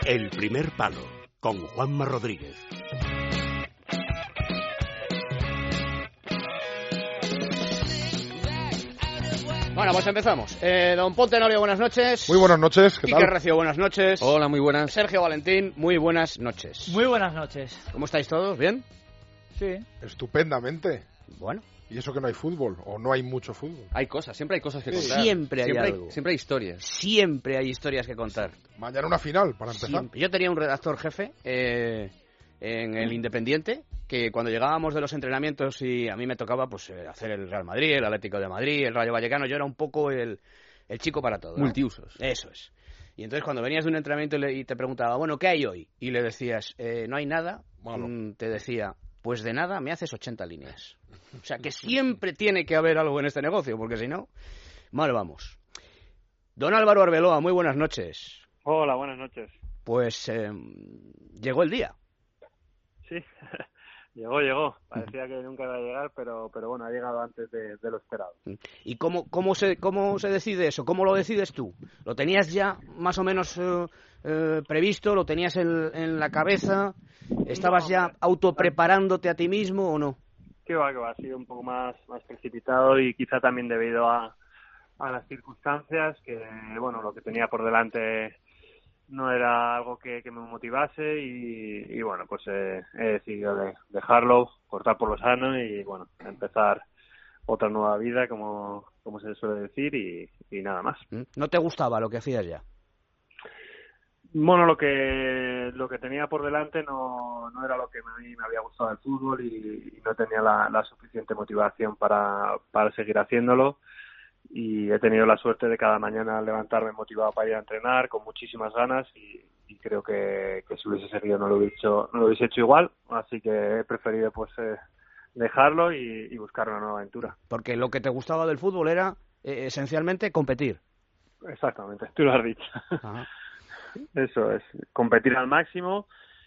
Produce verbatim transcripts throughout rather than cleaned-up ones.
El primer palo, con Juanma Rodríguez. Bueno, pues empezamos. Eh, don Ponte Norio, buenas noches. Muy buenas noches, ¿qué Quique tal? Recio, buenas noches. Hola, muy buenas. Sergio Valentín, muy buenas noches. Muy buenas noches. ¿Cómo estáis todos? ¿Bien? Sí. Estupendamente. Bueno. Y eso que no hay fútbol, o no hay mucho fútbol. Hay cosas, siempre hay cosas que Sí. contar. Siempre hay siempre algo. Siempre hay historias. Siempre hay historias que contar. Mañana una final, para empezar. Siempre. Yo tenía un redactor jefe eh, en el Independiente que cuando llegábamos de los entrenamientos y a mí me tocaba pues eh, hacer el Real Madrid, el Atlético de Madrid, el Rayo Vallecano, yo era un poco el, el chico para todo, ¿no? Multiusos. Eso es. Y entonces cuando venías de un entrenamiento y, le, y te preguntaba, bueno, ¿qué hay hoy? Y le decías, eh, no hay nada, mm, te decía, pues de nada me haces ochenta líneas. O sea que siempre tiene que haber algo en este negocio, porque si no, mal vamos. Don Álvaro Arbeloa, muy buenas noches. Hola, buenas noches. Pues eh, llegó el día. Sí, llegó, llegó. Parecía que nunca iba a llegar, pero pero bueno, ha llegado antes de, de lo esperado. ¿Y cómo, cómo, se, cómo se decide eso? ¿Cómo lo decides tú? ¿Lo tenías ya más o menos eh, eh, previsto? ¿Lo tenías en, en la cabeza? ¿Estabas No, ya autopreparándote a ti mismo o no? Que va, que va, ha sido un poco más, más precipitado y quizá también debido a, a las circunstancias, que bueno, lo que tenía por delante no era algo que, que me motivase y, y bueno, pues eh, he decidido de dejarlo, cortar por lo sano y bueno, empezar otra nueva vida, como, como se suele decir, y, y nada más. ¿No te gustaba lo que hacías ya? Bueno, lo que lo que tenía por delante no, no era lo que a mí me había gustado del fútbol y, y no tenía la, la suficiente motivación para, para seguir haciéndolo. Y he tenido la suerte de cada mañana levantarme motivado para ir a entrenar con muchísimas ganas y, y creo que, que si hubiese seguido no lo hubiese hecho, no lo hubiese hecho igual, así que he preferido pues eh, dejarlo y, y buscar una nueva aventura. Porque lo que te gustaba del fútbol era eh, esencialmente competir. Exactamente, tú lo has dicho. Ajá. Eso es, competir al máximo.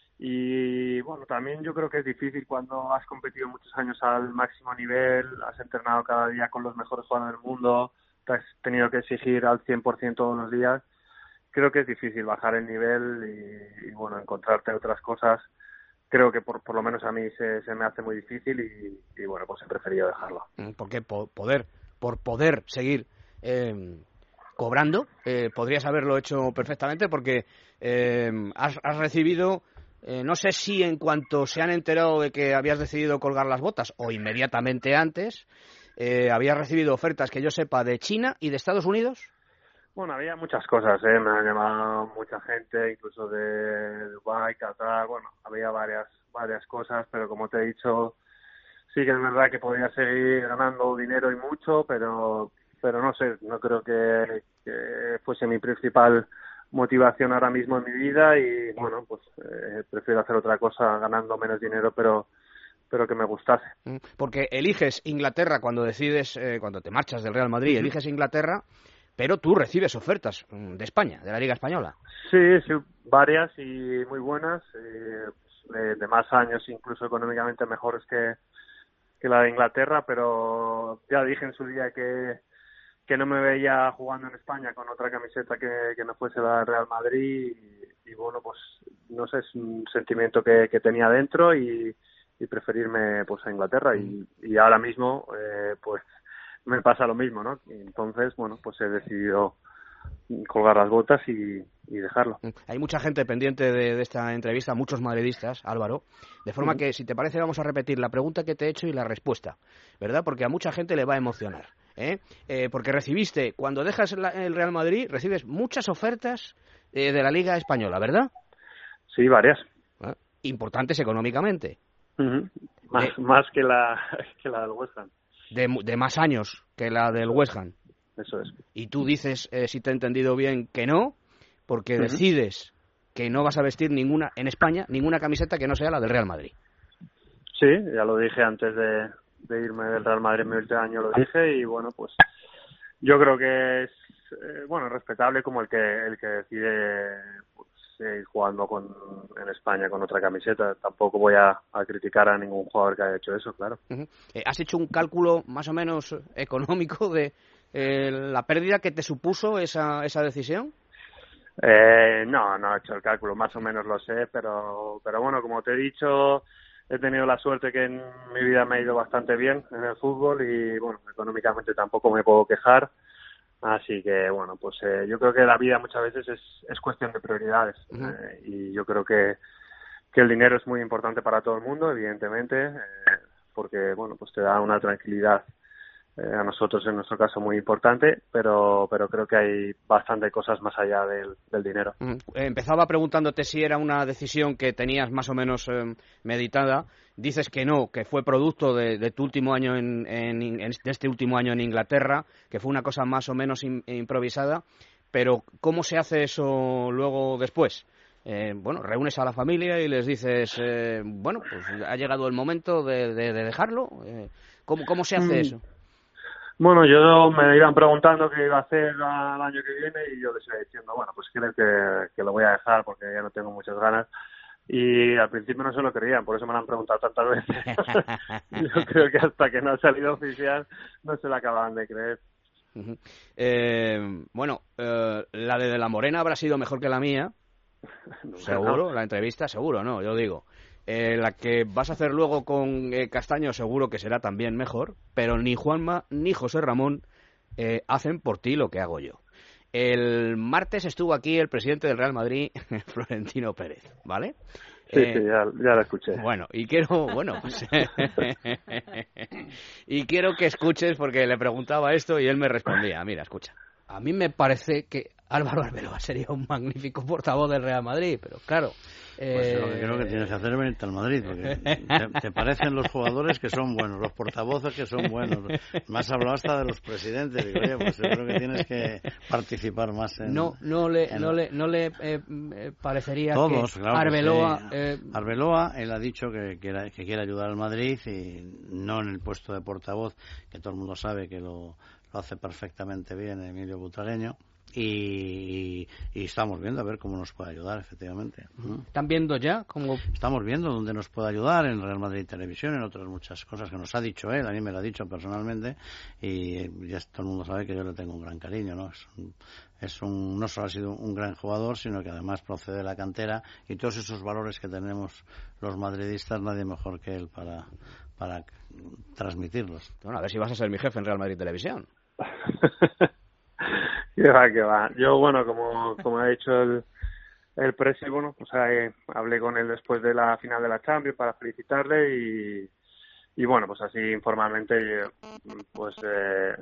Y bueno, también yo creo que es difícil cuando has competido muchos años al máximo nivel, has entrenado cada día con los mejores jugadores del mundo, te has tenido que exigir al cien por ciento todos los días. Creo que es difícil bajar el nivel y, y bueno, encontrarte otras cosas. Creo que por, por lo menos a mí se, se me hace muy difícil y, y bueno, pues he preferido dejarlo. Porque po- poder, por poder seguir eh, cobrando, eh, podrías haberlo hecho perfectamente porque eh, has, has recibido... Eh, no sé si en cuanto se han enterado de que habías decidido colgar las botas o inmediatamente antes, eh, habías recibido ofertas que yo sepa de China y de Estados Unidos. Bueno, había muchas cosas, ¿eh? Me han llamado mucha gente, incluso de Dubái, Qatar, bueno, había varias varias cosas, pero como te he dicho, sí que es verdad que podía seguir ganando dinero y mucho, pero pero no sé, no creo que, que fuese mi principal motivación ahora mismo en mi vida y bueno, pues eh, prefiero hacer otra cosa ganando menos dinero, pero pero que me gustase. Porque eliges Inglaterra cuando decides, eh, cuando te marchas del Real Madrid, uh-huh. eliges Inglaterra, pero tú recibes ofertas de España, de la Liga Española. Sí, sí, varias y muy buenas, eh, pues, de, de más años, incluso económicamente mejores que, que la de Inglaterra, pero ya dije en su día que que no me veía jugando en España con otra camiseta que, que no fuese la del Real Madrid y, y bueno, pues no sé, es un sentimiento que, que tenía dentro y, y preferirme pues a Inglaterra y, y ahora mismo eh, pues me pasa lo mismo, ¿no? Y entonces, bueno, pues he decidido colgar las botas y, y dejarlo. Hay mucha gente pendiente de, de esta entrevista, muchos madridistas, Álvaro, de forma uh-huh. que, si te parece, vamos a repetir la pregunta que te he hecho y la respuesta, ¿verdad? Porque a mucha gente le va a emocionar, ¿eh? Eh, porque recibiste, cuando dejas la, el Real Madrid, recibes muchas ofertas eh, de la Liga Española, ¿verdad? Sí, varias. ¿Eh? Importantes económicamente. Uh-huh. Más, eh, más que la que la del West Ham. De, de más años que la del West Ham. Eso es. Y tú dices, eh, si te he entendido bien, que no, porque uh-huh. decides que no vas a vestir ninguna, en España, ninguna camiseta que no sea la del Real Madrid. Sí, ya lo dije antes de, de irme del Real Madrid mi último año, lo dije, y bueno, pues yo creo que es, eh, bueno, respetable como el que el que decide pues, seguir jugando con, en España con otra camiseta. Tampoco voy a, a criticar a ningún jugador que haya hecho eso, claro. Uh-huh. Eh, ¿Has hecho un cálculo más o menos económico de Eh, la pérdida que te supuso esa esa decisión? Eh, no, no he hecho el cálculo, más o menos lo sé, pero, pero bueno, como te he dicho, he tenido la suerte que en mi vida me ha ido bastante bien en el fútbol y bueno, económicamente tampoco me puedo quejar. Así que, bueno, pues eh, yo creo que la vida muchas veces es, es cuestión de prioridades. Uh-huh. eh, y yo creo que, que el dinero es muy importante para todo el mundo, evidentemente, eh, porque, bueno, pues te da una tranquilidad eh, a nosotros, en nuestro caso, muy importante, pero pero creo que hay bastante cosas más allá del, del dinero. Uh-huh. Empezaba preguntándote si era una decisión que tenías más o menos eh, meditada. Dices que no, que fue producto de, de tu último año en, en, en de este último año en Inglaterra, que fue una cosa más o menos in, improvisada, pero ¿cómo se hace eso luego después? Eh, bueno, reúnes a la familia y les dices, eh, bueno, pues ha llegado el momento de, de, de dejarlo. Eh, ¿cómo, ¿Cómo se hace mm. eso? Bueno, yo me iban preguntando qué iba a hacer el año que viene y yo les iba diciendo, bueno, pues creo que, que lo voy a dejar porque ya no tengo muchas ganas. Y al principio no se lo creían, por eso me lo han preguntado tantas veces. Yo creo que hasta que no ha salido oficial no se lo acababan de creer. Uh-huh. Eh, bueno, eh, la de, de la Morena habrá sido mejor que la mía. No, seguro, no. La entrevista seguro, no, yo digo. Eh, la que vas a hacer luego con eh, Castaño seguro que será también mejor, pero ni Juanma ni José Ramón eh, hacen por ti lo que hago yo. El martes estuvo aquí el presidente del Real Madrid, Florentino Pérez, ¿vale? Sí, eh, sí, ya, ya lo escuché. Bueno, y quiero, bueno, pues, y quiero que escuches porque le preguntaba esto y él me respondía, mira, escucha. A mí me parece que Álvaro Arbeloa sería un magnífico portavoz del Real Madrid, pero claro... Pues eh... lo que creo que tienes que hacer es venirte al Madrid, porque te, te parecen los jugadores que son buenos, los portavoces que son buenos. Me has hablado hasta de los presidentes. Digo, oye, pues yo creo que tienes que participar más en... No, no le, en... no le, no le eh, parecería Todos, que claro, Arbeloa... Que sí. eh... Arbeloa, él ha dicho que, que, era, que quiere ayudar al Madrid y no en el puesto de portavoz, que todo el mundo sabe que lo, lo hace perfectamente bien Emilio Butragueño. Y, y estamos viendo a ver cómo nos puede ayudar, efectivamente. ¿Están viendo ya cómo? Estamos viendo dónde nos puede ayudar, en Real Madrid Televisión, en otras muchas cosas que nos ha dicho él, a mí me lo ha dicho personalmente, y ya todo el mundo sabe que yo le tengo un gran cariño, ¿no? Es un, es un, no solo ha sido un gran jugador, sino que además procede de la cantera, y todos esos valores que tenemos los madridistas, nadie mejor que él para, para transmitirlos. Bueno, a ver si vas a ser mi jefe en Real Madrid Televisión. Que va, que va. Yo, bueno, como, como ha dicho el, el presi, bueno, pues eh, hablé con él después de la final de la Champions para felicitarle y, y bueno, pues así informalmente, pues eh,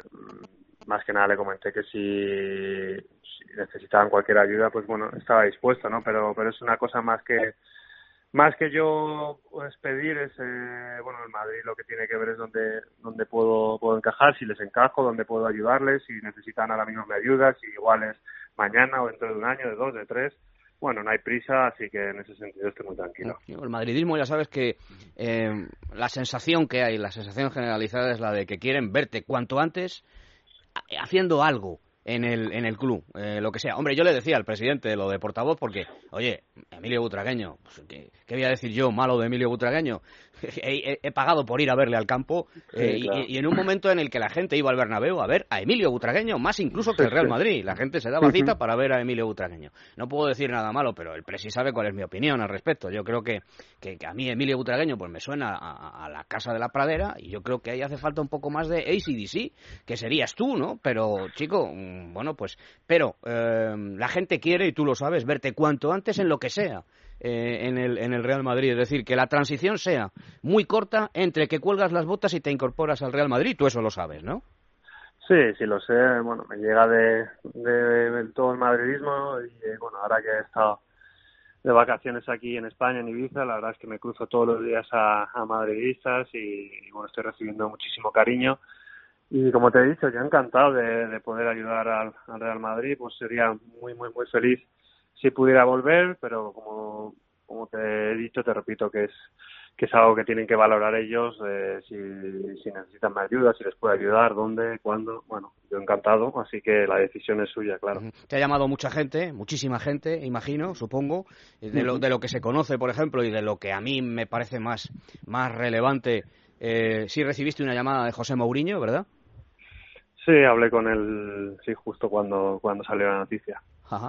más que nada le comenté que si, si necesitaban cualquier ayuda, pues bueno, estaba dispuesto, ¿no? Pero, pero es una cosa más que Más que yo pues, pedir es, eh, bueno, el Madrid lo que tiene que ver es donde donde puedo puedo encajar, si les encajo, donde puedo ayudarles, si necesitan ahora mismo mi ayuda, si igual es mañana o dentro de un año, de dos, de tres. Bueno, no hay prisa, así que en ese sentido estoy muy tranquilo. El madridismo, ya sabes que eh, la sensación que hay, la sensación generalizada es la de que quieren verte cuanto antes haciendo algo en el en el club, eh, lo que sea. Hombre, yo le decía al presidente lo de portavoz porque, oye, Emilio Butragueño, pues, ¿qué, ¿qué voy a decir yo malo de Emilio Butragueño? he, he, he pagado por ir a verle al campo eh, sí, claro. y, y en un momento en el que la gente iba al Bernabéu a ver a Emilio Butragueño, más incluso que el Real Madrid. La gente se daba cita para ver a Emilio Butragueño. No puedo decir nada malo, pero el presi sabe cuál es mi opinión al respecto. Yo creo que, que, que a mí Emilio Butragueño pues me suena a, a la Casa de la Pradera y yo creo que ahí hace falta un poco más de A C D C, que serías tú, ¿no? Pero, chico, bueno, pues, pero eh, la gente quiere, y tú lo sabes, verte cuanto antes en lo que sea. Eh, en el en el Real Madrid, es decir, que la transición sea muy corta entre que cuelgas las botas y te incorporas al Real Madrid, tú eso lo sabes, ¿no? Sí, sí lo sé, bueno, me llega de, de, de todo el madridismo y eh, bueno, ahora que he estado de vacaciones aquí en España, en Ibiza, la verdad es que me cruzo todos los días a, a madridistas y, y bueno, estoy recibiendo muchísimo cariño y como te he dicho, yo encantado de, de poder ayudar al, al Real Madrid, pues sería muy, muy, muy feliz si pudiera volver, pero como como te he dicho, te repito que es que es algo que tienen que valorar ellos, eh, si, si necesitan más ayuda, si les puedo ayudar, dónde, cuándo. Bueno, yo encantado, así que la decisión es suya, claro. Te ha llamado mucha gente, muchísima gente, imagino, supongo, de lo, de lo que se conoce, por ejemplo, y de lo que a mí me parece más, más relevante. Eh, sí recibiste una llamada de José Mourinho, ¿verdad? Sí, hablé con él, sí, justo cuando, cuando salió la noticia. Ajá.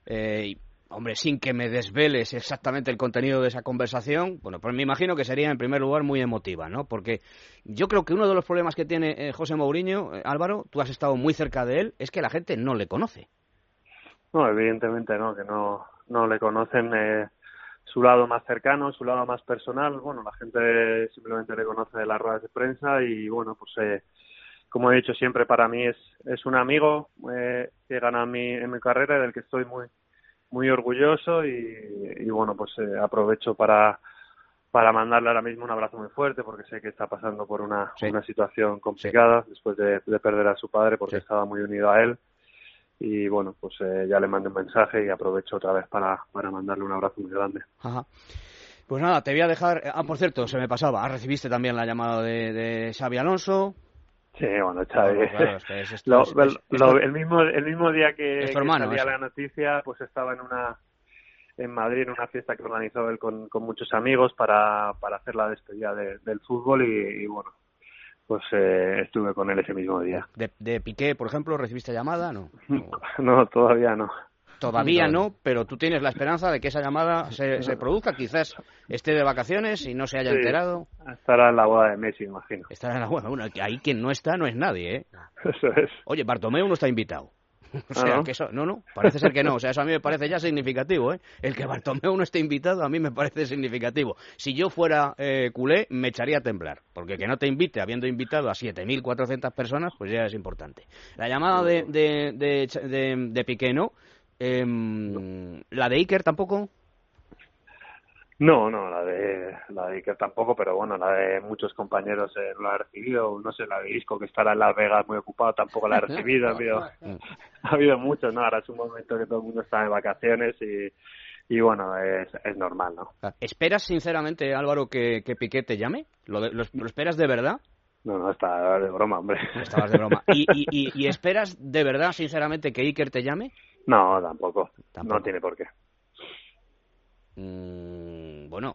eh, y, hombre, sin que me desveles exactamente el contenido de esa conversación, bueno, pues me imagino que sería en primer lugar muy emotiva, ¿no? Porque yo creo que uno de los problemas que tiene eh, José Mourinho, eh, Álvaro, tú has estado muy cerca de él, es que la gente no le conoce. No, evidentemente no, que no, no le conocen eh, su lado más cercano, su lado más personal. Bueno, la gente simplemente le conoce de las ruedas de prensa y bueno, pues eh, como he dicho siempre, para mí es, es un amigo eh, que gana en mi, en mi carrera y del que estoy muy muy orgulloso y, y bueno, pues eh, aprovecho para para mandarle ahora mismo un abrazo muy fuerte porque sé que está pasando por una, sí. una situación complicada sí. después de, de perder a su padre porque sí. estaba muy unido a él. Y bueno, pues eh, ya le mandé un mensaje y aprovecho otra vez para, para mandarle un abrazo muy grande. Ajá. Pues nada, te voy a dejar... Ah, por cierto, se me pasaba, recibiste también la llamada de, de Xabi Alonso. Sí, bueno, Xabi... Bueno, claro, es que es esto, lo, es, lo, es, lo, el, mismo, el mismo día que, que hermano, salía eso. la noticia, pues estaba en una en Madrid, en una fiesta que organizó él con, con muchos amigos para, para hacer la despedida de, del fútbol y, y bueno, pues eh, estuve con él ese mismo día. ¿De, de Piqué, por ejemplo, recibiste llamada? No, no, no todavía no. Todavía no, pero tú tienes la esperanza de que esa llamada se, se produzca. Quizás esté de vacaciones y no se haya sí, enterado. Estará en la boda de Messi, imagino. Estará en la boda. Bueno, ahí quien no está no es nadie, ¿eh? Eso es. Oye, Bartomeu no está invitado. O sea, ¿Ah, no? que eso, no, no, parece ser que no. O sea, eso a mí me parece ya significativo, ¿eh? El que Bartomeu no esté invitado a mí me parece significativo. Si yo fuera eh, culé, me echaría a temblar. Porque que no te invite, habiendo invitado a siete mil cuatrocientas personas, pues ya es importante. La llamada de, de, de, de, de Piqué, ¿no? Eh, ¿La de Iker tampoco? No, no, la de la de Iker tampoco, pero bueno, la de muchos compañeros eh, no la he recibido. No sé, la de Isco, que estará en Las Vegas muy ocupado, tampoco la he recibido. Ha habido, ha habido muchos, ¿no? Ahora es un momento que todo el mundo está de vacaciones y, y bueno, es, es normal, ¿no? ¿Esperas sinceramente, Álvaro, que, que Piqué te llame? ¿Lo, de, lo, ¿Lo esperas de verdad? No, no, está de broma, hombre. Estabas de broma. ¿Y, y, y, ¿Y esperas de verdad, sinceramente, que Iker te llame? No, tampoco. ¿Tampoco? No tiene por qué. Mm, bueno,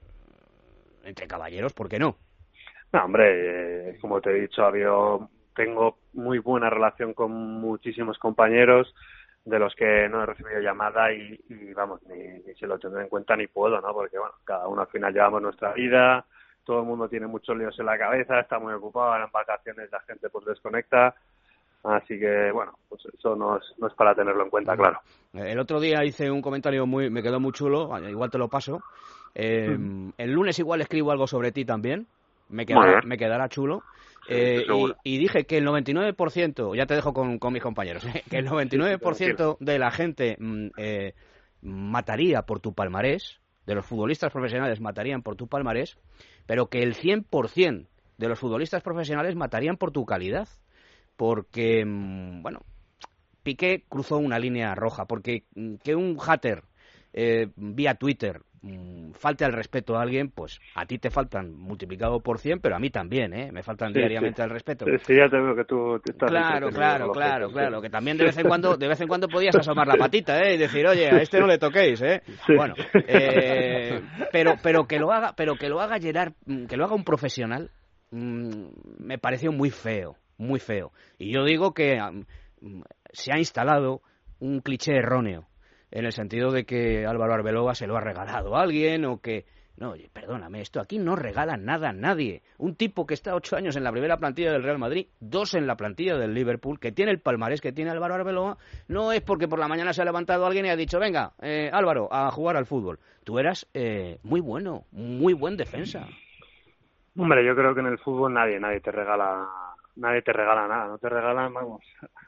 entre caballeros, ¿por qué no? No, hombre, eh, como te he dicho, había, tengo muy buena relación con muchísimos compañeros de los que no he recibido llamada y, y vamos, ni, ni se lo tendré en cuenta ni puedo, ¿no? Porque, bueno, cada uno al final llevamos nuestra vida, todo el mundo tiene muchos líos en la cabeza, está muy ocupado, en vacaciones la gente pues desconecta. Así que, bueno, pues eso no es, no es para tenerlo en cuenta, claro. El otro día hice un comentario muy, me quedó muy chulo, igual te lo paso. Eh, mm. El lunes igual escribo algo sobre ti también, me quedará, me quedará chulo. Sí, eh, y, y dije que el noventa y nueve por ciento, ya te dejo con, con mis compañeros, ¿eh? que el noventa y nueve por ciento de la gente mm, eh, mataría por tu palmarés, de los futbolistas profesionales matarían por tu palmarés, pero que el cien por ciento de los futbolistas profesionales matarían por tu calidad. Porque, bueno, Piqué cruzó una línea roja, porque que un hater eh, vía Twitter mmm, falte al respeto a alguien, pues a ti te faltan multiplicado por cien, pero a mí también, ¿eh? Me faltan sí, diariamente sí. al respeto. Sí, sí, ya te veo que tú te estás... Claro, claro, claro, claro, sí. Que también de vez en cuando de vez en cuando podías asomar la patita, ¿eh? Y decir, oye, a este no le toquéis, ¿eh? Sí. Bueno, eh, pero, pero que lo haga, pero que lo haga Gerard, que lo haga un profesional, mmm, me pareció muy feo. Muy feo. Y yo digo que um, se ha instalado un cliché erróneo, en el sentido de que Álvaro Arbeloa se lo ha regalado a alguien o que... No, oye, perdóname, esto aquí no regala nada a nadie. Un tipo que está ocho años en la primera plantilla del Real Madrid, dos en la plantilla del Liverpool, que tiene el palmarés que tiene Álvaro Arbeloa, no es porque por la mañana se ha levantado alguien y ha dicho, venga, eh, Álvaro, a jugar al fútbol. Tú eras eh, muy bueno, muy buen defensa. Hombre, yo creo que en el fútbol nadie, nadie te regala... Nadie te regala nada, no te regalan, vamos,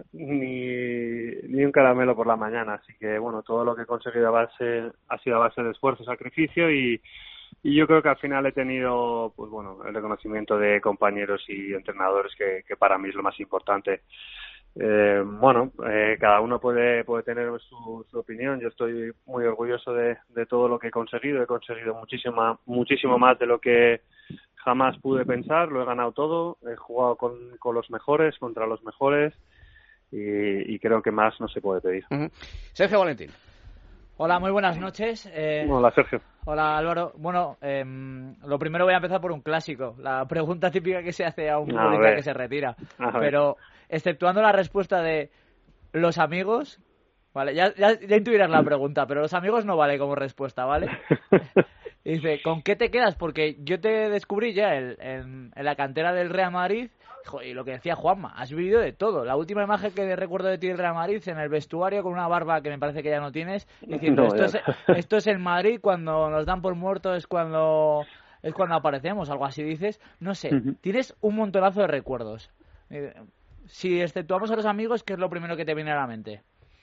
ni, ni un caramelo por la mañana. Así que, bueno, todo lo que he conseguido a base, ha sido a base de esfuerzo, sacrificio y, y yo creo que al final he tenido, pues bueno, el reconocimiento de compañeros y entrenadores que, que para mí es lo más importante. Eh, bueno, eh, cada uno puede puede tener su, su opinión. Yo estoy muy orgulloso de, de todo lo que he conseguido. He conseguido muchísima, muchísimo más de lo que jamás pude pensar. Lo he ganado todo. He jugado con, con los mejores, contra los mejores y, y creo que más no se puede pedir. Uh-huh. Sergio Valentín. Hola, muy buenas noches. Eh, hola, Sergio. Hola, Álvaro. Bueno, eh, lo primero voy a empezar por un clásico. La pregunta típica que se hace a un futbolista que se retira. Pero, exceptuando la respuesta de los amigos, Vale, ya, ya, ya intuirás la pregunta, pero los amigos no vale como respuesta, ¿vale? Y dice, ¿con qué te quedas? Porque yo te descubrí ya el, en, en la cantera del Real Madrid, y lo que decía Juanma, has vivido de todo. La última imagen que recuerdo de ti del Real Madrid, en el vestuario con una barba que me parece que ya no tienes, diciendo, No, esto, ya es, esto es el Madrid, cuando nos dan por muertos es cuando es cuando aparecemos, algo así dices. No sé, Uh-huh. tienes un montonazo de recuerdos. Eh, Si exceptuamos a los amigos, ¿qué es lo primero que te viene a la mente?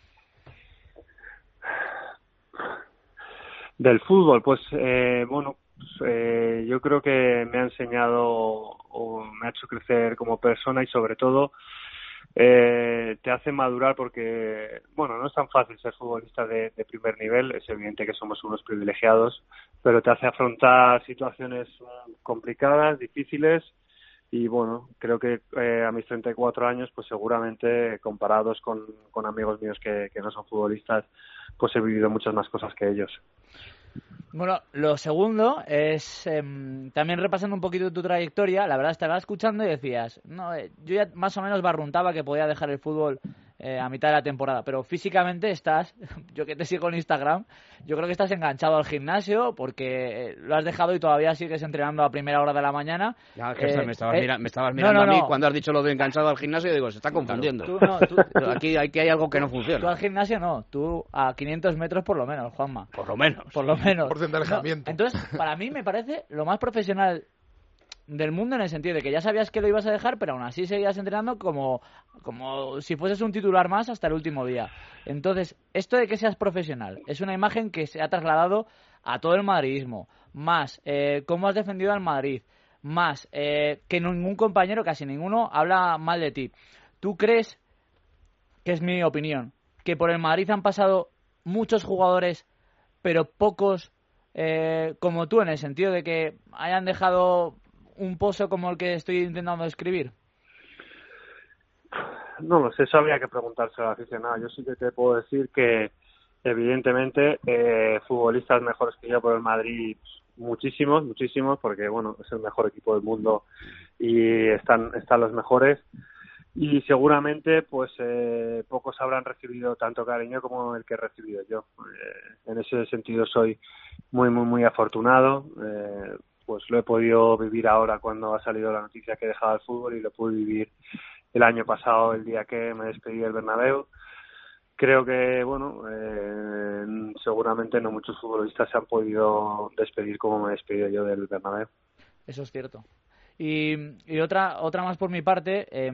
Del fútbol, pues eh, bueno, pues, eh, yo creo que me ha enseñado o me ha hecho crecer como persona y sobre todo eh, te hace madurar porque, bueno, no es tan fácil ser futbolista de, de primer nivel, es evidente que somos unos privilegiados, pero te hace afrontar situaciones complicadas, difíciles. Y bueno, creo que eh, a mis treinta y cuatro años, pues seguramente comparados con, con amigos míos que, que no son futbolistas, pues he vivido muchas más cosas que ellos. Bueno, lo segundo es, eh, también repasando un poquito tu trayectoria, la verdad estaba escuchando y decías, no, eh, yo ya más o menos barruntaba que podía dejar el fútbol eh, a mitad de la temporada, pero físicamente estás, yo que te sigo en Instagram, yo creo que estás enganchado al gimnasio porque eh, lo has dejado y todavía sigues entrenando a primera hora de la mañana. Ya, que Eh, me, estabas eh, mira, me estabas mirando no, no, a mí no. cuando has dicho lo de enganchado al gimnasio y digo, se está confundiendo. Tú no, tú, tú, Aquí, aquí hay algo que no tú funciona. al gimnasio no, tú a quinientos metros por lo menos, Juanma. Por lo menos. Por lo menos. Por de alejamiento. No, entonces, para mí me parece lo más profesional del mundo en el sentido de que ya sabías que lo ibas a dejar, pero aún así seguías entrenando como, como si fueses un titular más hasta el último día. Entonces, esto de que seas profesional es una imagen que se ha trasladado a todo el madridismo, más eh, cómo has defendido al Madrid, más eh, que ningún compañero, casi ninguno, habla mal de ti. ¿Tú crees, que es mi opinión, que por el Madrid han pasado muchos jugadores, pero pocos eh, como tú, en el sentido de que hayan dejado un pozo como el que estoy intentando describir? No lo sé, eso habría que preguntárselo al aficionado. Yo sí que te puedo decir que, evidentemente, eh, futbolistas mejores que yo por el Madrid, muchísimos, muchísimos, porque, bueno, es el mejor equipo del mundo y están, están los mejores. Y seguramente, pues, eh, pocos habrán recibido tanto cariño como el que he recibido yo. Eh, en ese sentido soy muy, muy, muy afortunado. Eh, pues lo he podido vivir ahora cuando ha salido la noticia que he dejado el fútbol y lo pude vivir el año pasado, el día que me despedí del Bernabéu. Creo que, bueno, eh, seguramente no muchos futbolistas se han podido despedir como me he despedido yo del Bernabéu. Eso es cierto. Y, y otra otra más por mi parte, eh,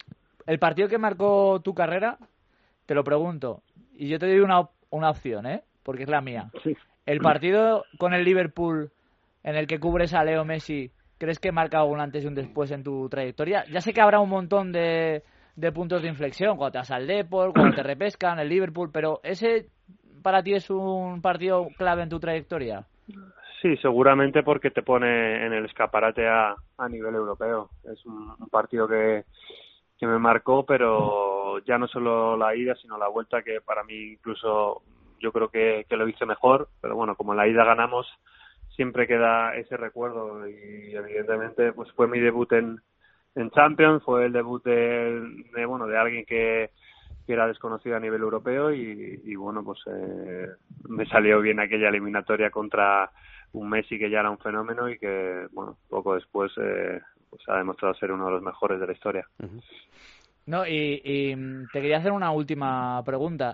el partido que marcó tu carrera, te lo pregunto, y yo te doy una, una opción, ¿eh? Porque es la mía. Sí. El partido con el Liverpool en el que cubres a Leo Messi, ¿crees que marca un antes y un después en tu trayectoria? Ya sé que habrá un montón de, de puntos de inflexión, cuando te vas al Depor, cuando te repescan, el Liverpool, pero ¿ese para ti es un partido clave en tu trayectoria? Sí, seguramente porque te pone en el escaparate a, a nivel europeo. Es un, un partido que, que me marcó, pero ya no solo la ida, sino la vuelta, que para mí incluso yo creo que, que lo hice mejor. Pero bueno, como en la ida ganamos, siempre queda ese recuerdo y evidentemente pues fue mi debut en, en Champions, fue el debut de, de bueno de alguien que, que era desconocido a nivel europeo y, y bueno pues eh, me salió bien aquella eliminatoria contra un Messi que ya era un fenómeno y que bueno poco después eh, pues ha demostrado ser uno de los mejores de la historia. Uh-huh. No, y, y te quería hacer una última pregunta.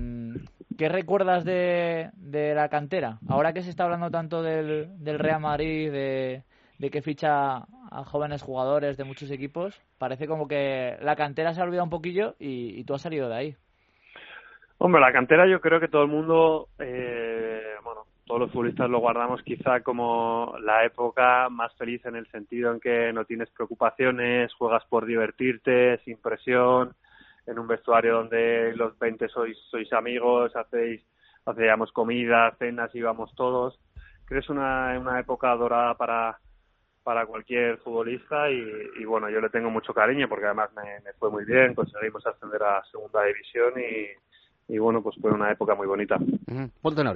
¿Qué recuerdas de, de la cantera? Ahora que se está hablando tanto del, del Real Madrid, de, de que ficha a jóvenes jugadores de muchos equipos, parece como que la cantera se ha olvidado un poquillo y, y tú has salido de ahí. Hombre, la cantera yo creo que todo el mundo, eh, bueno, todos los futbolistas lo guardamos quizá como la época más feliz en el sentido en que no tienes preocupaciones, juegas por divertirte, sin presión, en un vestuario donde los veinte sois sois amigos, hacéis hacíamos comida, cenas, íbamos todos. Creo que es una, una época dorada para para cualquier futbolista y, y bueno, yo le tengo mucho cariño porque además me, me fue muy bien, conseguimos ascender a segunda división y, y bueno, pues fue una época muy bonita. Uh-huh. Ponte Noria.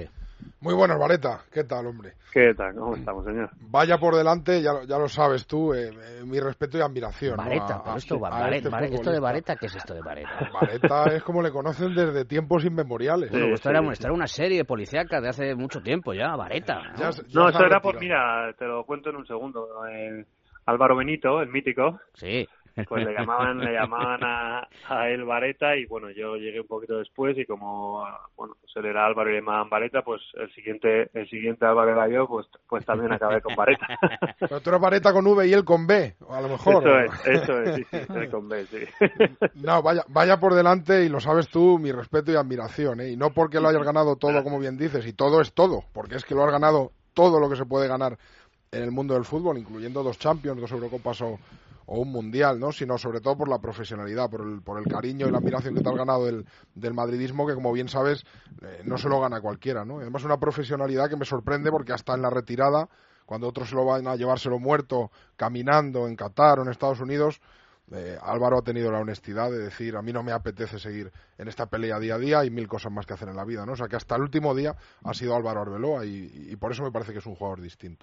Muy buenas, Vareta. ¿Qué tal, hombre? ¿Qué tal? ¿Cómo estamos, señor? Vaya por delante, ya, ya lo sabes tú, eh, eh, mi respeto y admiración. Vareta, ¿no? a, pero a, esto, a Vareta, este Vareta, esto de futbolista. Vareta, ¿qué es esto de Vareta? Vareta es como le conocen desde tiempos inmemoriales. Bueno, Sí, esto, sí, era, sí. esto era una serie policíaca de hace mucho tiempo ya, Vareta. ¿no? Ya, ya No, se eso ha era por, retirado. mira, te lo cuento en un segundo. Eh, Álvaro Benito, el mítico, Sí. pues le llamaban le llamaban a, a él Vareta, y bueno, yo llegué un poquito después, y como bueno, pues él era Álvaro y le llamaban Vareta, pues el siguiente el siguiente Álvaro era yo, pues pues también acabé con Vareta. Pero tú eres Vareta con V y él con B, a lo mejor. Eso ¿o? es, eso es, sí, sí, él con B, sí. No, vaya, vaya por delante, y lo sabes tú, mi respeto y admiración, ¿eh? Y no porque lo hayas ganado todo, como bien dices, y todo es todo, porque es que lo has ganado todo lo que se puede ganar en el mundo del fútbol, incluyendo dos Champions, dos Eurocopas o, o un Mundial, ¿no? Sino sobre todo por la profesionalidad, por el, por el cariño y la admiración que te has ganado del, del madridismo, que como bien sabes, eh, no se lo gana cualquiera, ¿no? Además, una profesionalidad que me sorprende porque hasta en la retirada, cuando otros se lo van a llevárselo muerto, caminando en Qatar o en Estados Unidos, eh, Álvaro ha tenido la honestidad de decir, a mí no me apetece seguir en esta pelea día a día, hay mil cosas más que hacer en la vida, ¿no? O sea que hasta el último día ha sido Álvaro Arbeloa, y, y por eso me parece que es un jugador distinto.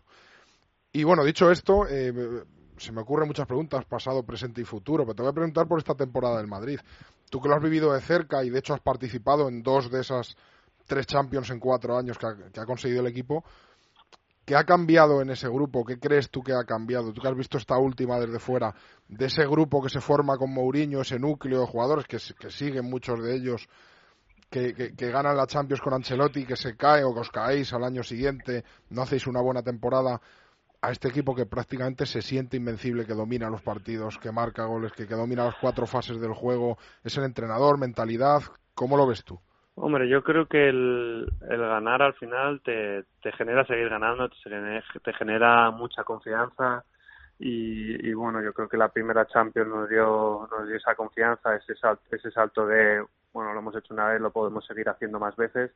Y bueno, dicho esto, eh, se me ocurren muchas preguntas, pasado, presente y futuro, pero te voy a preguntar por esta temporada del Madrid. Tú que lo has vivido de cerca y de hecho has participado en dos de esas tres Champions en cuatro años que ha, que ha conseguido el equipo, ¿qué ha cambiado en ese grupo? ¿Qué crees tú que ha cambiado? Tú que has visto esta última desde fuera, de ese grupo que se forma con Mourinho, ese núcleo de jugadores que, que siguen muchos de ellos, que, que, que ganan la Champions con Ancelotti, que se cae o que os caéis al año siguiente, no hacéis una buena temporada, a este equipo que prácticamente se siente invencible, que domina los partidos, que marca goles, que, que domina las cuatro fases del juego? ¿Es el entrenador, mentalidad? ¿Cómo lo ves tú? Hombre, yo creo que el, el ganar al final te, te genera seguir ganando, te, te genera mucha confianza, y, y bueno, yo creo que la primera Champions nos dio nos dio esa confianza, ese salto, ese salto de, bueno, lo hemos hecho una vez, lo podemos seguir haciendo más veces,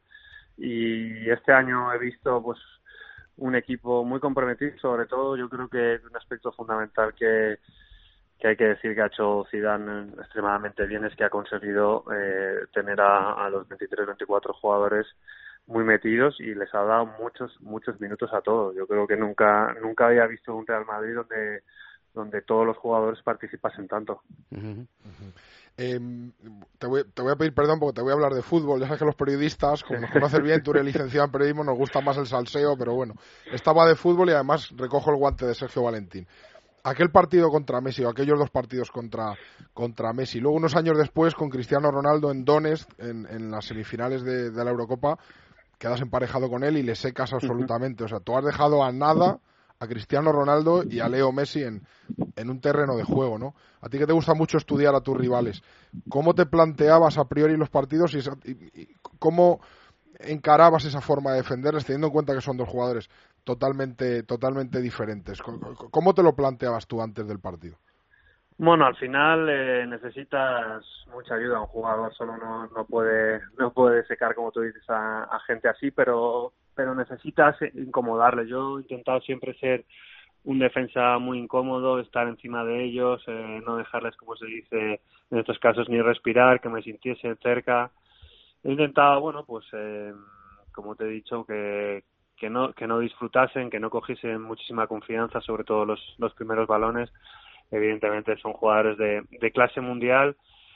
y este año he visto pues un equipo muy comprometido. Sobre todo yo creo que es un aspecto fundamental que, que hay que decir que ha hecho Zidane extremadamente bien, es que ha conseguido eh, tener a, a los veintitrés veinticuatro jugadores muy metidos, y les ha dado muchos muchos minutos a todos. Yo creo que nunca nunca había visto un Real Madrid donde donde todos los jugadores participasen tanto. Uh-huh. Uh-huh. Eh, te, voy, te voy a pedir perdón porque te voy a hablar de fútbol. Ya sabes que los periodistas, como nos conoces bien, tú eres licenciado en periodismo, nos gusta más el salseo, pero bueno, estaba de fútbol y además recojo el guante de Sergio Valentín. Aquel partido contra Messi, o aquellos dos partidos contra, contra Messi, luego unos años después con Cristiano Ronaldo en Donetsk, en, en las semifinales de, de la Eurocopa, quedas emparejado con él y le secas absolutamente. O sea, tú has dejado a nada a Cristiano Ronaldo y a Leo Messi en, en un terreno de juego, ¿no? A ti que te gusta mucho estudiar a tus rivales, ¿cómo te planteabas a priori los partidos y, y, y cómo encarabas esa forma de defenderles, teniendo en cuenta que son dos jugadores totalmente totalmente diferentes? ¿Cómo te lo planteabas tú antes del partido? Bueno, al final eh, necesitas mucha ayuda. Un jugador solo no, no puede no puede secar, como tú dices, a, a gente así, pero pero necesitas incomodarle. Yo he intentado siempre ser un defensa muy incómodo, estar encima de ellos, eh, no dejarles, como se dice en estos casos, ni respirar, que me sintiesen cerca. He intentado, bueno, pues eh, como te he dicho, que que no que no disfrutasen, que no cogiesen muchísima confianza, sobre todo los los primeros balones. Evidentemente son jugadores de, de clase mundial,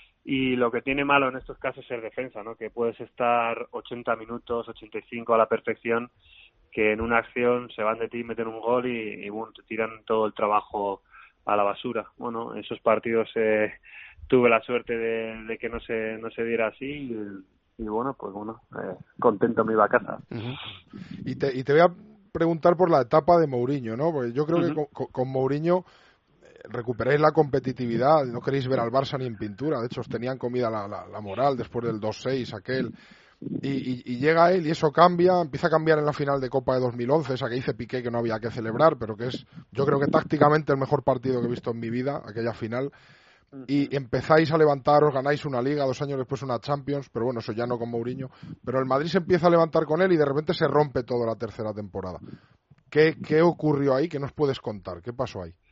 y lo que tiene malo en estos casos es el defensa, ¿no? Que puedes estar ochenta minutos, ochenta y cinco a la perfección, que en una acción se van de ti, meten un gol y, y bueno, te tiran todo el trabajo a la basura. Bueno, en esos partidos eh, tuve la suerte de, de que no se no se diera así, y, y bueno, pues bueno, eh, contento me iba a casa. Uh-huh. Y te, y te voy a preguntar por la etapa de Mourinho, ¿no? Porque yo creo uh-huh. que con, con Mourinho recuperáis la competitividad, no queréis ver al Barça ni en pintura, de hecho os tenían comida la, la, la moral después del dos seis aquel, y, y, y llega él y eso cambia, empieza a cambiar en la final de Copa de dos mil once, esa que dice Piqué que no había que celebrar, pero que es, yo creo que tácticamente el mejor partido que he visto en mi vida, aquella final, y empezáis a levantaros, ganáis una Liga, dos años después una Champions, pero bueno, eso ya no con Mourinho, pero el Madrid se empieza a levantar con él y de repente se rompe toda la tercera temporada. ¿Qué, qué ocurrió ahí? ¿Qué nos puedes contar? ¿Qué pasó ahí?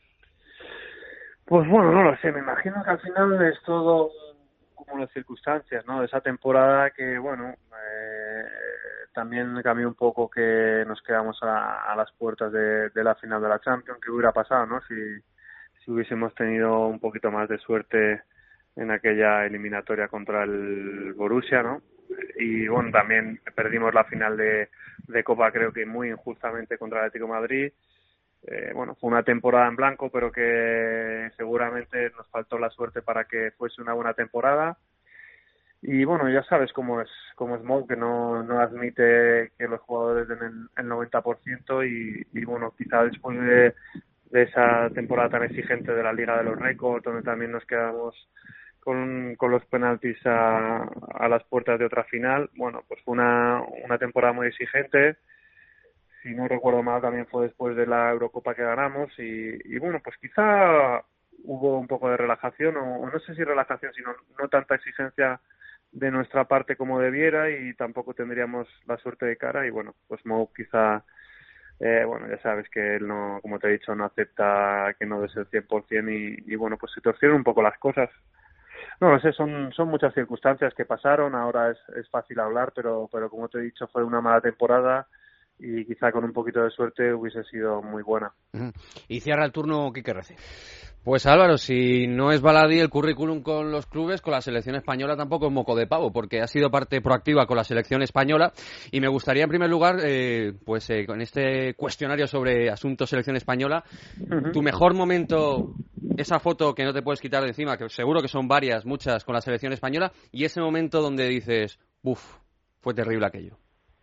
Pues bueno, no lo sé, me imagino que al final es todo como las circunstancias, ¿no? De esa temporada que, bueno, eh, también cambió un poco que nos quedamos a, a las puertas de, de la final de la Champions. ¿Qué hubiera pasado, no? Si, si hubiésemos tenido un poquito más de suerte en aquella eliminatoria contra el Borussia, ¿no? Y bueno, también perdimos la final de, de Copa, creo que muy injustamente, contra el Atlético de Madrid. Eh, bueno, fue una temporada en blanco, pero que seguramente nos faltó la suerte para que fuese una buena temporada. Y bueno, ya sabes cómo es cómo es Mou, que no, no admite que los jugadores den el, el noventa por ciento y, y bueno, quizá después de, de esa temporada tan exigente de la Liga de los Récords, donde también nos quedamos con, con los penaltis a, a las puertas de otra final, bueno, pues fue una, una temporada muy exigente. Si no recuerdo mal, también fue después de la Eurocopa que ganamos y, y bueno, pues quizá hubo un poco de relajación, o, o no sé si relajación, sino no tanta exigencia de nuestra parte como debiera, y tampoco tendríamos la suerte de cara. Y bueno, pues Mou quizá, eh, bueno, ya sabes que él no, como te he dicho, no acepta que no des el cien por ciento y, y bueno, pues se torcieron un poco las cosas. No lo sé, son son muchas circunstancias que pasaron. Ahora es, es fácil hablar, pero pero como te he dicho, fue una mala temporada y quizá con un poquito de suerte hubiese sido muy buena. Uh-huh. Y cierra el turno Quique Rece. Pues Álvaro, si no es baladí el currículum con los clubes, con la selección española tampoco es moco de pavo, porque ha sido parte proactiva con la selección española. Y me gustaría en primer lugar, eh, pues eh, con este cuestionario sobre asuntos selección española, uh-huh. tu mejor momento, esa foto que no te puedes quitar de encima, que seguro que son varias, muchas, con la selección española, y ese momento donde dices, uff, fue terrible aquello.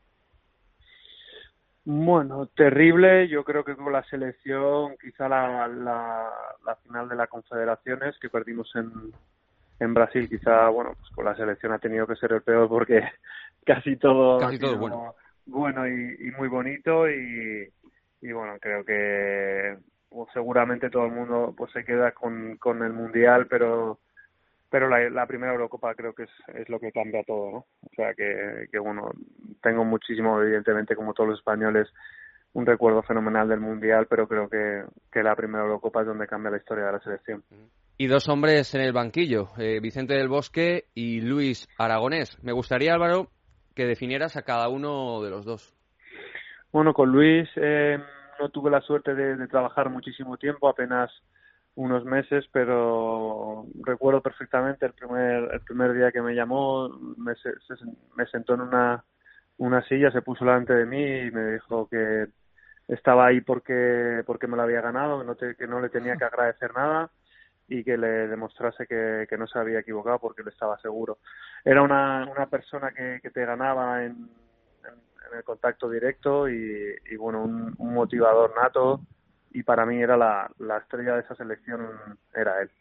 Bueno, terrible. Yo creo que con la selección, quizá la, la, la final de las Confederaciones que perdimos en, en Brasil, quizá, bueno, pues con la selección ha tenido que ser el peor, porque casi todo, casi todo bueno, bueno y, y muy bonito y, y bueno, creo que pues, seguramente todo el mundo pues se queda con, con el Mundial, pero pero la, la primera Eurocopa creo que es, es lo que cambia todo, ¿no? O sea que, que, bueno, tengo muchísimo, evidentemente, como todos los españoles, un recuerdo fenomenal del Mundial, pero creo que, que la primera Eurocopa es donde cambia la historia de la selección. Y dos hombres en el banquillo, eh, Vicente del Bosque y Luis Aragonés. Me gustaría, Álvaro, que definieras a cada uno de los dos. Bueno, con Luis eh, no tuve la suerte de, de trabajar muchísimo tiempo, apenas unos meses, pero recuerdo perfectamente el primer el primer día que me llamó, me, se, me sentó en una una silla, se puso delante de mí y me dijo que estaba ahí porque porque me lo había ganado, que no, te, que no le tenía que agradecer nada y que le demostrase que, que no se había equivocado porque él estaba seguro. Era una, una persona que, que te ganaba en, en, en el contacto directo y, y bueno, un, un motivador nato. Y para mí era la, la estrella de esa selección, era él.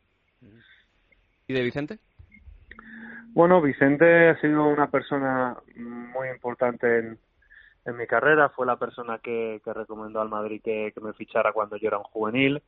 ¿Y de Vicente? Bueno, Vicente ha sido una persona muy importante en, en mi carrera. Fue la persona que, que recomendó al Madrid que, que me fichara cuando yo era un juvenil.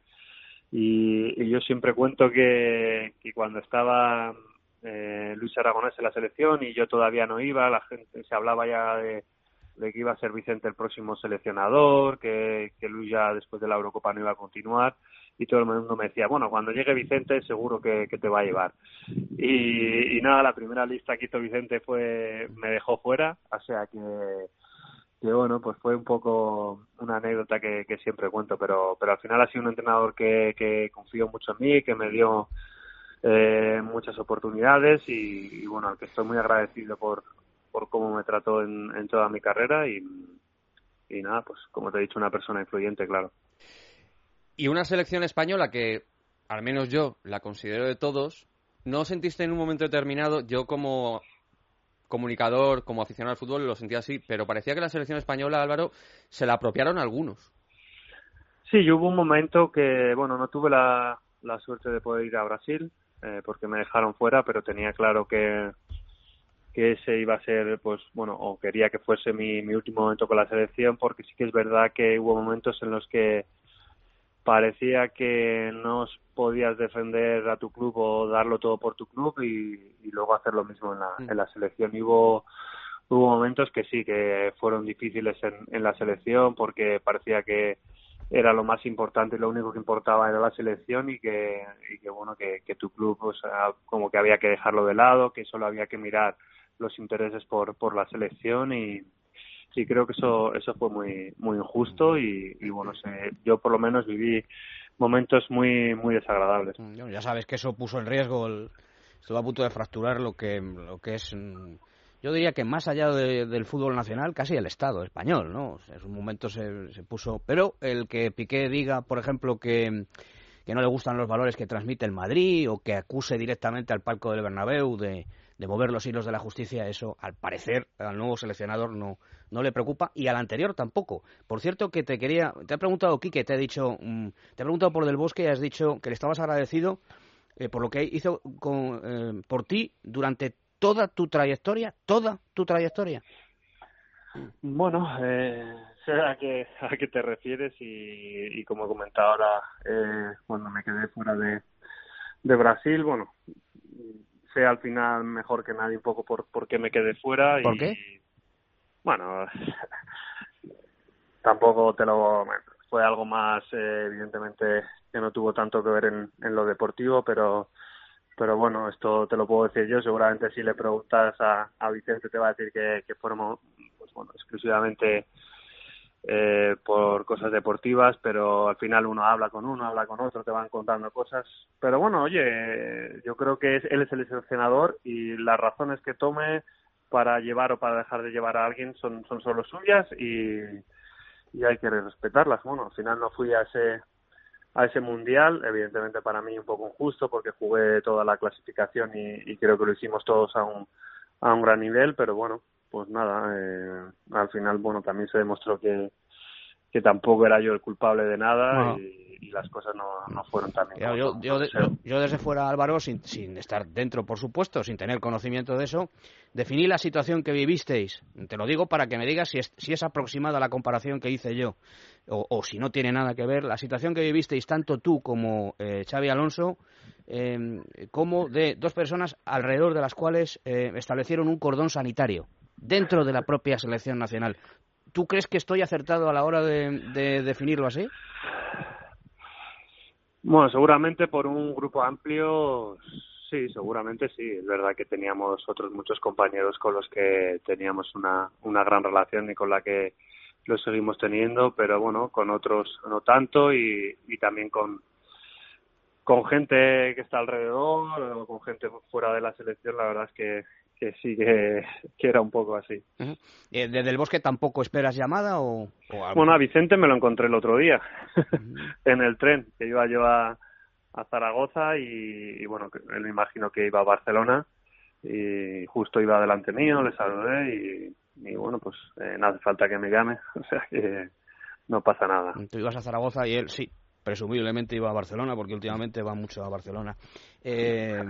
Y, y yo siempre cuento que, que cuando estaba eh, Luis Aragonés en la selección y yo todavía no iba, la gente se hablaba ya de... de que iba a ser Vicente el próximo seleccionador, que, que Luis ya después de la Eurocopa no iba a continuar, y todo el mundo me decía, bueno, cuando llegue Vicente seguro que, que te va a llevar. Y, y nada, la primera lista que hizo Vicente fue me dejó fuera, o sea que, que bueno, pues fue un poco una anécdota que, que siempre cuento, pero pero al final ha sido un entrenador que, que confió mucho en mí, que me dio eh, muchas oportunidades y, y bueno, al que estoy muy agradecido por por cómo me trató en, en toda mi carrera y, y nada, pues como te he dicho, una persona influyente, claro. Y una selección española que, al menos yo, la considero de todos, ¿no sentiste en un momento determinado, yo como comunicador, como aficionado al fútbol, lo sentía así, pero parecía que la selección española, Álvaro, se la apropiaron algunos? Sí, yo hubo un momento que, bueno, no tuve la, la suerte de poder ir a Brasil, eh, porque me dejaron fuera, pero tenía claro que que ese iba a ser, pues bueno, o quería que fuese mi, mi último momento con la selección, porque sí que es verdad que hubo momentos en los que parecía que no podías defender a tu club o darlo todo por tu club y, y luego hacer lo mismo en la, en la selección. Y hubo, hubo momentos que sí, que fueron difíciles en, en la selección porque parecía que era lo más importante y lo único que importaba era la selección y que, y que bueno, que, que tu club, o sea, como que había que dejarlo de lado, que solo había que mirar los intereses por por la selección y, sí creo que eso eso fue muy muy injusto y, y bueno, sé, yo por lo menos viví momentos muy muy desagradables. Ya sabes que eso puso en riesgo, el, estuvo a punto de fracturar lo que lo que es, yo diría que más allá de, del fútbol nacional, casi el Estado español, ¿no? O sea, en un momento se, se puso, pero el que Piqué diga, por ejemplo, que que no le gustan los valores que transmite el Madrid o que acuse directamente al palco del Bernabéu de, de mover los hilos de la justicia, eso al parecer al nuevo seleccionador no no le preocupa y al anterior tampoco. Por cierto que te quería, te ha preguntado Quique, te ha dicho, te ha preguntado por Del Bosque y has dicho que le estabas agradecido eh, por lo que hizo con, eh, por ti durante toda tu trayectoria, toda tu trayectoria. Bueno, eh, sé a qué, a qué te refieres y, y como he comentado ahora, eh, cuando me quedé fuera de, de Brasil, bueno, sé al final mejor que nadie un poco por, por qué me quedé fuera. ¿Por y, qué? Bueno, tampoco te lo... Bueno, fue algo más, eh, evidentemente, que no tuvo tanto que ver en, en lo deportivo, pero... Pero bueno, esto te lo puedo decir yo. Seguramente si le preguntas a, a Vicente te va a decir que, que fueron pues bueno, exclusivamente eh, por cosas deportivas, pero al final uno habla con uno, habla con otro, te van contando cosas. Pero bueno, oye, yo creo que es, él es el seleccionador y las razones que tome para llevar o para dejar de llevar a alguien son, son solo suyas y, y hay que respetarlas. Bueno, al final no fui a ese... a ese mundial, evidentemente para mí un poco injusto porque jugué toda la clasificación y, y creo que lo hicimos todos a un a un gran nivel, pero bueno, pues nada, eh, al final bueno también se demostró que que tampoco era yo el culpable de nada no. y, y las cosas no, no fueron tan bien. Yo, yo, yo, de, yo, yo desde fuera, Álvaro, sin, sin estar dentro, por supuesto, sin tener conocimiento de eso, definí la situación que vivisteis. Te lo digo para que me digas si es, si es aproximada a la comparación que hice yo o, o si no tiene nada que ver. La situación que vivisteis tanto tú como eh, Xavi Alonso, eh, como de dos personas alrededor de las cuales eh, establecieron un cordón sanitario dentro de la propia selección nacional. ¿Tú crees que estoy acertado a la hora de, de definirlo así? Bueno, seguramente por un grupo amplio, sí, seguramente sí. Es verdad que teníamos otros muchos compañeros con los que teníamos una, una gran relación y con la que lo seguimos teniendo, pero bueno, con otros no tanto y, y también con, con gente que está alrededor o con gente fuera de la selección, la verdad es que que sí que, que era un poco así. Uh-huh. ¿Eh, ¿Desde el Bosque tampoco esperas llamada o...? o algo? Bueno, a Vicente me lo encontré el otro día, uh-huh. en el tren, que iba yo a, a Zaragoza y, y bueno, él me imagino que iba a Barcelona y justo iba delante mío, le saludé y, y bueno, pues eh, no hace falta que me llame, o sea que no pasa nada. Tú ibas a Zaragoza y él sí, presumiblemente iba a Barcelona porque últimamente va mucho a Barcelona. Eh...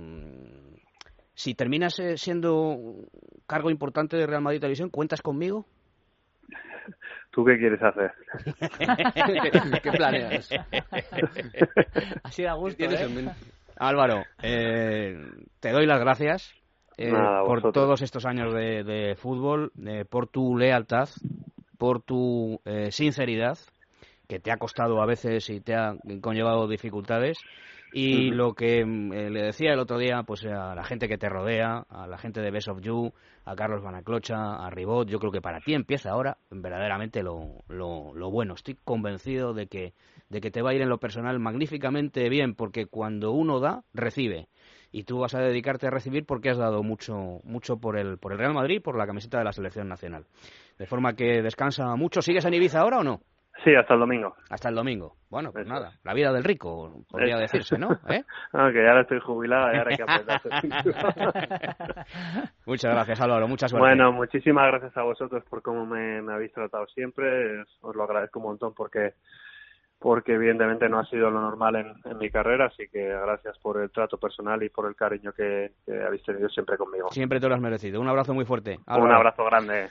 Si terminas eh, siendo cargo importante de Real Madrid Televisión, ¿cuentas conmigo? ¿Tú qué quieres hacer? ¿Qué planeas? Así da gusto, ¿eh? Álvaro, eh, te doy las gracias eh, Nada, por vosotros. todos estos años de, de fútbol, eh, por tu lealtad, por tu eh, sinceridad, que te ha costado a veces y te ha conllevado dificultades. Y uh-huh. lo que eh, le decía el otro día pues a la gente que te rodea, a la gente de Best of You, a Carlos Banaclocha, a Ribot, yo creo que para ti empieza ahora verdaderamente lo, lo, lo bueno. Estoy convencido de que, de que te va a ir en lo personal magníficamente bien, porque cuando uno da, recibe. Y tú vas a dedicarte a recibir porque has dado mucho mucho por el, por el Real Madrid, por la camiseta de la Selección Nacional. De forma que descansa mucho. ¿Sigues en Ibiza ahora o no? Sí, hasta el domingo. Hasta el domingo. Bueno, pues Eso. nada, la vida del rico, podría Eso. decirse, ¿no? ¿Eh? No, que ya ahora estoy jubilado y ahora hay que apretar. Muchas gracias, Álvaro, mucha suerte. Bueno, muchísimas gracias a vosotros por cómo me, me habéis tratado siempre. Os lo agradezco un montón porque porque evidentemente no ha sido lo normal en, en mi carrera, así que gracias por el trato personal y por el cariño que, que habéis tenido siempre conmigo. Siempre te lo has merecido. Un abrazo muy fuerte. Álvaro. Un abrazo grande.